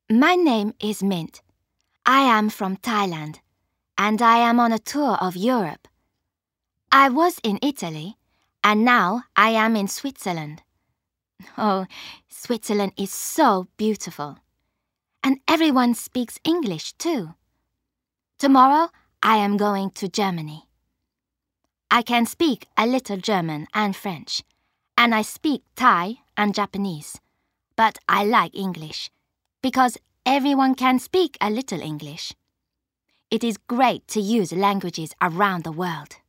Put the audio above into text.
My name is Mint. I am from Thailand, and I am on a tour of Europe. I was in Italy, and now I am in Switzerland. Oh, Switzerland is so beautiful. And everyone speaks English too. Tomorrow I am going to Germany. I can speak a little German and French, and I speak Thai and Japanese. But I like English, because everyone can speak a little English. It is great to use languages around the world.